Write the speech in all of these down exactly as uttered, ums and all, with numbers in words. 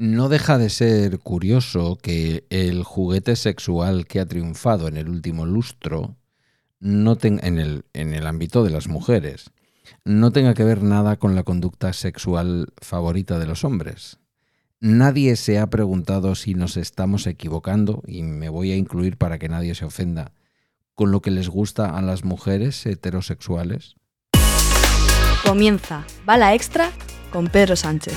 No deja de ser curioso que el juguete sexual que ha triunfado en el último lustro, no ten- en el, en el ámbito de las mujeres, no tenga que ver nada con la conducta sexual favorita de los hombres. Nadie se ha preguntado si nos estamos equivocando, y me voy a incluir para que nadie se ofenda, con lo que les gusta a las mujeres heterosexuales. Comienza Bala Extra con Pedro Sánchez.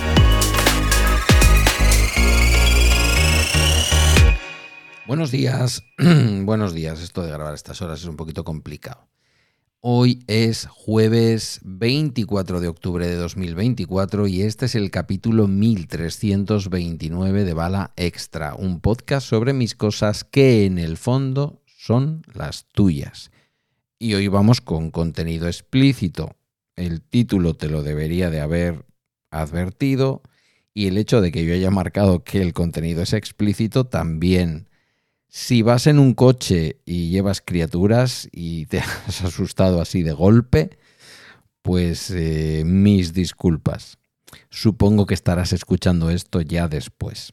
Buenos días, buenos días. Esto de grabar a estas horas es un poquito complicado. Hoy es jueves veinticuatro de octubre de dos mil veinticuatro y este es el capítulo mil trescientos veintinueve de Bala Extra, un podcast sobre mis cosas que en el fondo son las tuyas. Y hoy vamos con contenido explícito. El título te lo debería de haber advertido y el hecho de que yo haya marcado que el contenido es explícito también. Si vas en un coche y llevas criaturas y te has asustado así de golpe, pues eh, mis disculpas. Supongo que estarás escuchando esto ya después.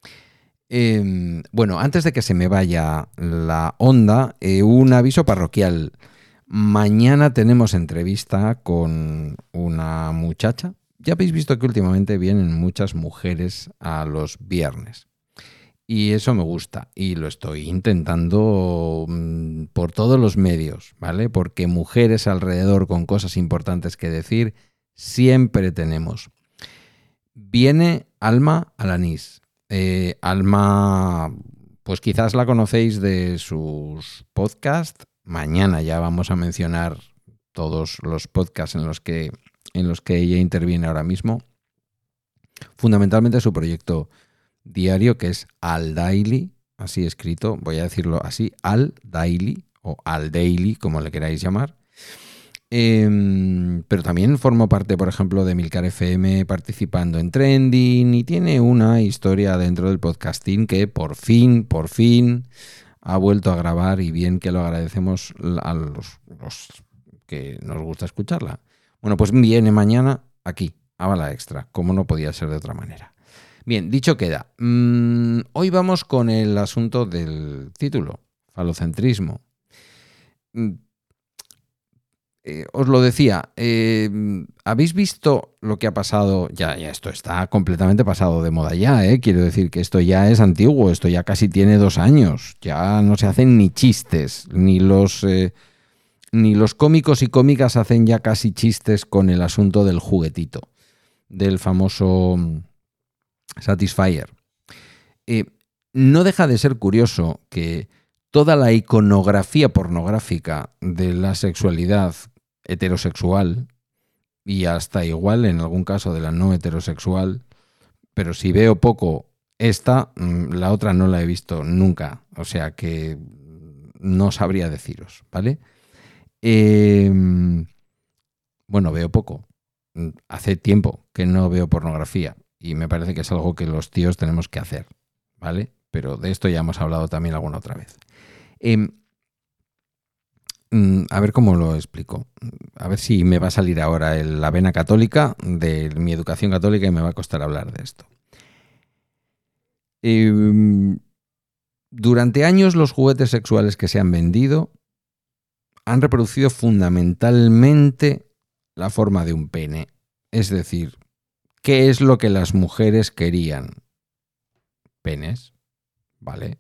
Eh, bueno, antes de que se me vaya la onda, eh, un aviso parroquial. Mañana tenemos entrevista con una muchacha. Ya habéis visto que últimamente vienen muchas mujeres a los viernes. Y eso me gusta y lo estoy intentando mmm, por todos los medios, ¿vale? Porque mujeres alrededor con cosas importantes que decir siempre tenemos. Viene Alma Alanís. Eh, Alma, pues quizás la conocéis de sus podcasts. Mañana ya vamos a mencionar todos los podcasts en los que, en los que ella interviene ahora mismo. Fundamentalmente su proyecto diario, que es Al Daily, así escrito, voy a decirlo así, Al Daily o Al Daily, como le queráis llamar. Eh, pero también formo parte, por ejemplo, de Milcar F M participando en Trending y tiene una historia dentro del podcasting que por fin, por fin ha vuelto a grabar y bien que lo agradecemos a los, los que nos gusta escucharla. Bueno, pues viene mañana aquí, a Bala Extra, como no podía ser de otra manera. Bien, dicho queda. Mm, hoy vamos con el asunto del título, falocentrismo. Mm, eh, os lo decía, eh, ¿habéis visto lo que ha pasado? Ya, ya esto está completamente pasado de moda ya, ¿eh? Quiero decir que esto ya es antiguo, esto ya casi tiene dos años. Ya no se hacen ni chistes, ni los, eh, ni los cómicos y cómicas hacen ya casi chistes con el asunto del juguetito, del famoso Satisfyer. Eh, no deja de ser curioso que toda la iconografía pornográfica de la sexualidad heterosexual y hasta igual en algún caso de la no heterosexual, pero si veo poco esta, la otra no la he visto nunca, o sea que no sabría deciros, ¿vale? Eh, bueno, veo poco. Hace tiempo que no veo pornografía. Y me parece que es algo que los tíos tenemos que hacer, ¿vale? Pero de esto ya hemos hablado también alguna otra vez. Eh, a ver cómo lo explico. A ver si me va a salir ahora el, la vena católica de mi educación católica y me va a costar hablar de esto. Eh, durante años los juguetes sexuales que se han vendido han reproducido fundamentalmente la forma de un pene. Es decir, ¿qué es lo que las mujeres querían? Penes, ¿vale?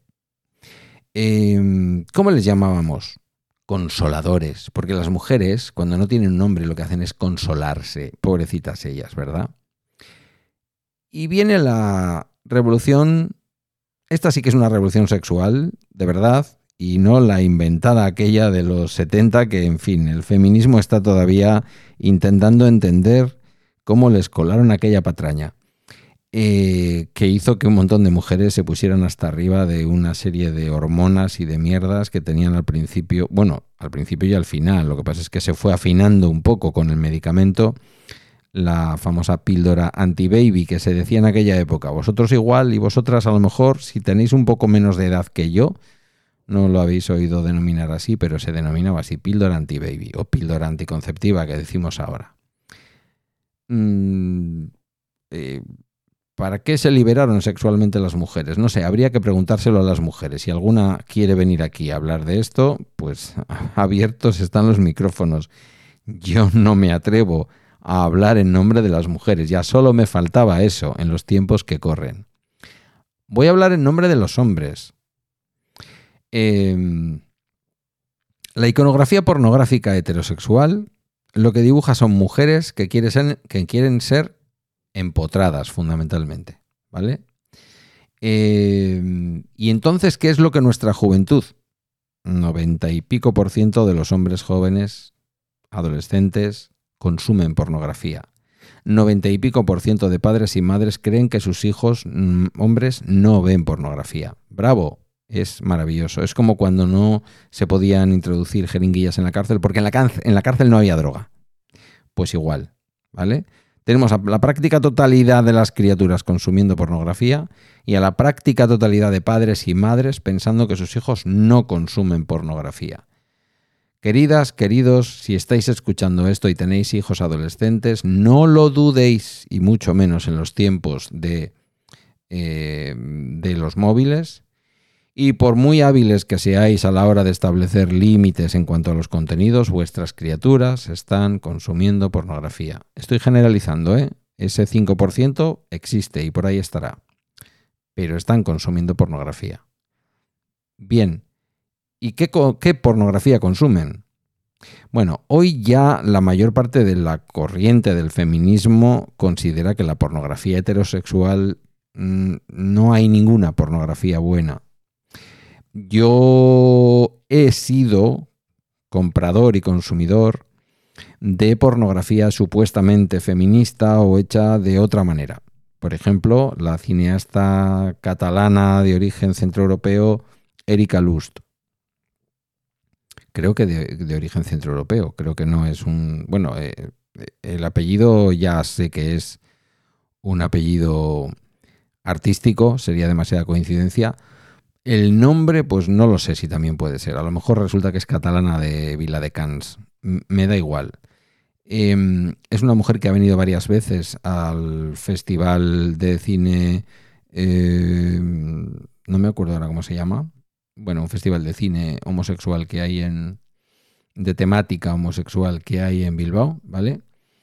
Eh, ¿Cómo les llamábamos? Consoladores, porque las mujeres, cuando no tienen un nombre, lo que hacen es consolarse, pobrecitas ellas, ¿verdad? Y viene la revolución, esta sí que es una revolución sexual, de verdad, y no la inventada aquella de los setenta, que, en fin, el feminismo está todavía intentando entender cómo les colaron aquella patraña, eh, que hizo que un montón de mujeres se pusieran hasta arriba de una serie de hormonas y de mierdas que tenían al principio, bueno, al principio y al final. Lo que pasa es que se fue afinando un poco con el medicamento, la famosa píldora anti-baby que se decía en aquella época. Vosotros igual y vosotras a lo mejor, si tenéis un poco menos de edad que yo, no lo habéis oído denominar así, pero se denominaba así, píldora anti-baby o píldora anticonceptiva que decimos ahora. Mm, eh, ¿para qué se liberaron sexualmente las mujeres? No sé, habría que preguntárselo a las mujeres. Si alguna quiere venir aquí a hablar de esto, pues abiertos están los micrófonos. Yo no me atrevo a hablar en nombre de las mujeres. Ya solo me faltaba eso en los tiempos que corren. Voy a hablar en nombre de los hombres. Eh, la iconografía pornográfica heterosexual lo que dibuja son mujeres que quieren ser, que quieren ser empotradas, fundamentalmente, ¿vale? Eh, y entonces, ¿qué es lo que nuestra juventud? noventa y pico por ciento de los hombres jóvenes, adolescentes, consumen pornografía. noventa y pico por ciento de padres y madres creen que sus hijos, mm, hombres, no ven pornografía. ¡Bravo! Es maravilloso. Es como cuando no se podían introducir jeringuillas en la cárcel, porque en la, cárcel, en la cárcel no había droga. Pues igual, ¿vale? Tenemos a la práctica totalidad de las criaturas consumiendo pornografía y a la práctica totalidad de padres y madres pensando que sus hijos no consumen pornografía. Queridas, queridos, si estáis escuchando esto y tenéis hijos adolescentes, no lo dudéis, y mucho menos en los tiempos de, eh, de los móviles. Y por muy hábiles que seáis a la hora de establecer límites en cuanto a los contenidos, vuestras criaturas están consumiendo pornografía. Estoy generalizando, ¿eh? Ese cinco por ciento existe y por ahí estará. Pero están consumiendo pornografía. Bien. ¿Y qué, qué pornografía consumen? Bueno, hoy ya la mayor parte de la corriente del feminismo considera que la pornografía heterosexual mmm, no hay ninguna pornografía buena. Yo he sido comprador y consumidor de pornografía supuestamente feminista o hecha de otra manera. Por ejemplo, la cineasta catalana de origen centroeuropeo Erika Lust. Creo que de, de origen centroeuropeo, creo que no es un... Bueno, eh, el apellido ya sé que es un apellido artístico, sería demasiada coincidencia. El nombre, pues no lo sé si también puede ser. A lo mejor resulta que es catalana de Viladecans. Me da igual. Eh, es una mujer que ha venido varias veces al festival de cine... Eh, no me acuerdo ahora cómo se llama. Bueno, un festival de cine homosexual que hay en... de temática homosexual que hay en Bilbao, ¿vale?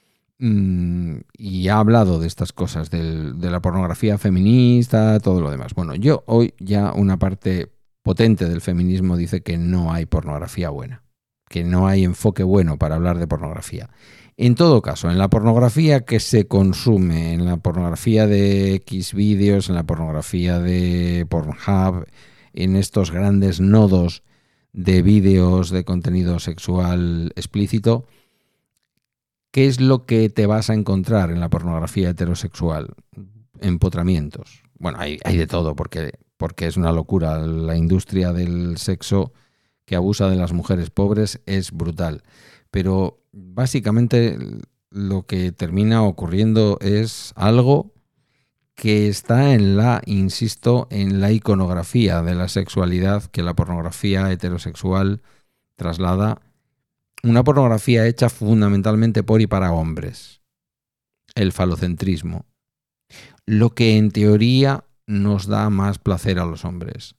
Y ha hablado de estas cosas, del, de la pornografía feminista, todo lo demás. Bueno, yo hoy ya una parte potente del feminismo dice que no hay pornografía buena, que no hay enfoque bueno para hablar de pornografía. En todo caso, en la pornografía que se consume, en la pornografía de Xvideos, en la pornografía de Pornhub, en estos grandes nodos de vídeos de contenido sexual explícito, ¿qué es lo que te vas a encontrar en la pornografía heterosexual? Empotramientos. Bueno, hay, hay de todo, porque, porque es una locura. La industria del sexo que abusa de las mujeres pobres es brutal. Pero básicamente lo que termina ocurriendo es algo que está en la, insisto, en la iconografía de la sexualidad que la pornografía heterosexual traslada. Una pornografía hecha fundamentalmente por y para hombres. El falocentrismo. Lo que en teoría nos da más placer a los hombres.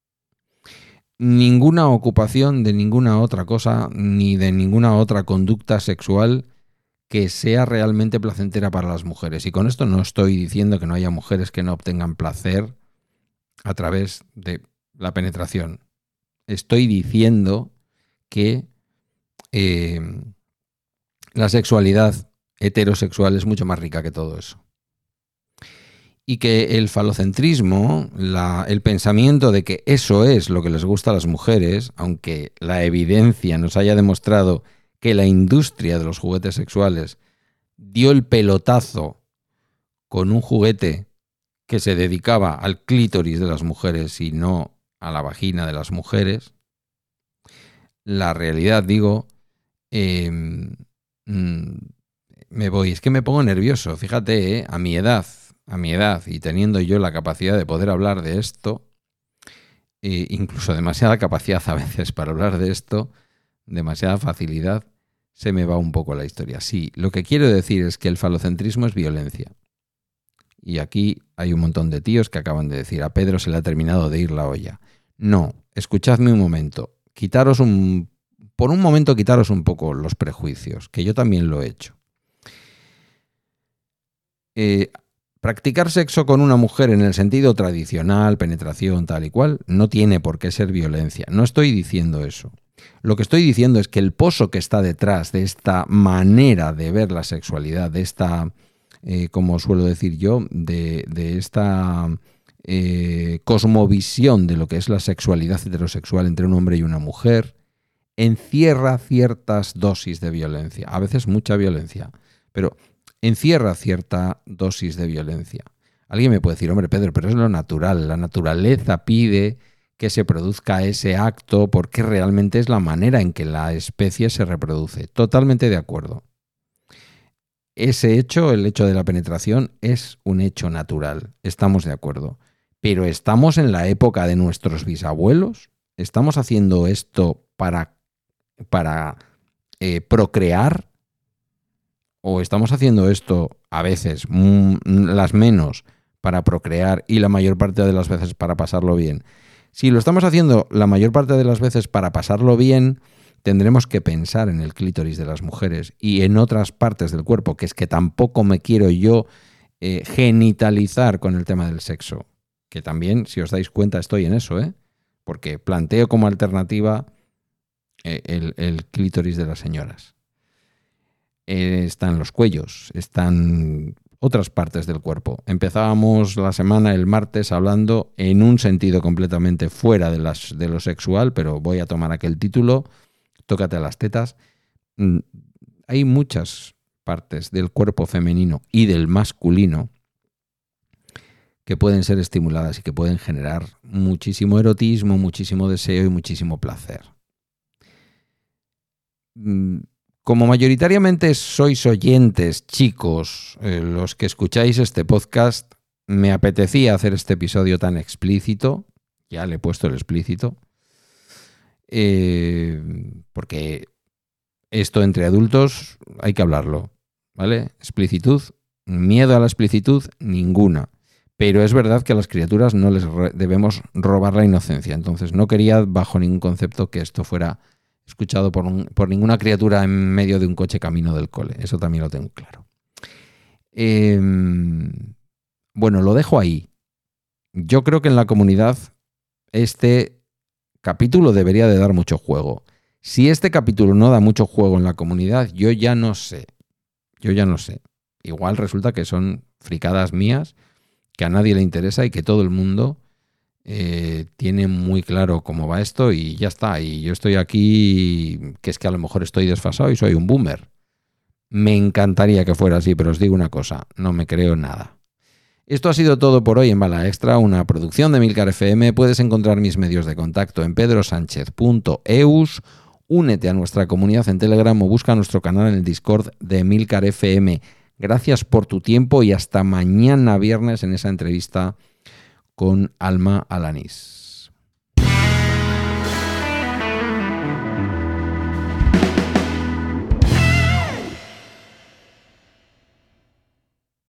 Ninguna ocupación de ninguna otra cosa, ni de ninguna otra conducta sexual que sea realmente placentera para las mujeres. Y con esto no estoy diciendo que no haya mujeres que no obtengan placer a través de la penetración. Estoy diciendo que Eh, la sexualidad heterosexual es mucho más rica que todo eso. Y que el falocentrismo, la, el pensamiento de que eso es lo que les gusta a las mujeres, aunque la evidencia nos haya demostrado que la industria de los juguetes sexuales dio el pelotazo con un juguete que se dedicaba al clítoris de las mujeres y no a la vagina de las mujeres, la realidad, digo, Eh, mm, me voy, es que me pongo nervioso, fíjate, eh, a mi edad, a mi edad y teniendo yo la capacidad de poder hablar de esto, eh, incluso demasiada capacidad a veces para hablar de esto, demasiada facilidad, se me va un poco la historia. Sí, lo que quiero decir es que el falocentrismo es violencia Y aquí hay un montón de tíos que acaban de decir, a Pedro se le ha terminado de ir la olla. No, escuchadme un momento. Quitaros un, por un momento quitaros un poco los prejuicios, que yo también lo he hecho. Eh, practicar sexo con una mujer en el sentido tradicional, penetración, tal y cual, no tiene por qué ser violencia. No estoy diciendo eso. Lo que estoy diciendo es que el pozo que está detrás de esta manera de ver la sexualidad, de esta, eh, como suelo decir yo, de, de esta eh, cosmovisión de lo que es la sexualidad heterosexual entre un hombre y una mujer, encierra ciertas dosis de violencia, a veces mucha violencia, pero encierra cierta dosis de violencia. Alguien me puede decir, hombre, Pedro, pero es lo natural, la naturaleza pide que se produzca ese acto porque realmente es la manera en que la especie se reproduce. Totalmente de acuerdo. Ese hecho, el hecho de la penetración, es un hecho natural. Estamos de acuerdo. Pero ¿estamos en la época de nuestros bisabuelos? ¿Estamos haciendo esto para, para eh, procrear? ¿O estamos haciendo esto a veces, mm, las menos, para procrear y la mayor parte de las veces para pasarlo bien? Si lo estamos haciendo la mayor parte de las veces para pasarlo bien, tendremos que pensar en el clítoris de las mujeres y en otras partes del cuerpo, que es que tampoco me quiero yo eh, genitalizar con el tema del sexo. Que también, si os dais cuenta, estoy en eso, ¿eh? Porque planteo como alternativa eh, el, el clítoris de las señoras. Eh, están los cuellos, están otras partes del cuerpo. Empezábamos la semana el martes hablando en un sentido completamente fuera de, las, de lo sexual, pero voy a tomar aquel título, tócate a las tetas. Hay muchas partes del cuerpo femenino y del masculino que pueden ser estimuladas y que pueden generar muchísimo erotismo, muchísimo deseo y muchísimo placer. Como mayoritariamente sois oyentes, chicos, eh, los que escucháis este podcast, me apetecía hacer este episodio tan explícito, ya le he puesto el explícito, eh, porque esto entre adultos hay que hablarlo, ¿vale? Explicitud, miedo a la explicitud, ninguna. Pero es verdad que a las criaturas no les re- debemos robar la inocencia, entonces no quería bajo ningún concepto que esto fuera escuchado por, un, por ninguna criatura en medio de un coche camino del cole. Eso también lo tengo claro. Eh, bueno, lo dejo ahí. Yo creo que en la comunidad este capítulo debería de dar mucho juego. Si este capítulo no da mucho juego en la comunidad, yo ya no sé. Yo ya no sé. Igual resulta que son fricadas mías, que a nadie le interesa y que todo el mundo Eh, tiene muy claro cómo va esto y ya está. Y yo estoy aquí, que es que a lo mejor estoy desfasado y soy un boomer. Me encantaría que fuera así, pero os digo una cosa, no me creo nada. Esto ha sido todo por hoy en Bala Extra, una producción de Emilcar F M. Puedes encontrar mis medios de contacto en pedro sánchez punto e u s. Únete a nuestra comunidad en Telegram o busca nuestro canal en el Discord de Emilcar F M. Gracias por tu tiempo y hasta mañana viernes en esa entrevista con Alma Alanís.